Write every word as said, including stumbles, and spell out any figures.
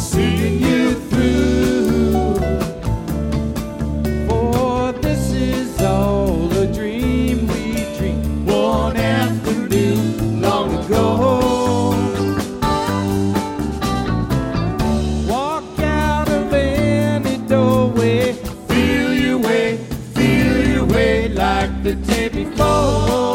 seeing you through. For this is all a dream we dreamed one afternoon long ago. Walk out of any doorway, feel your way, feel your way like the day before.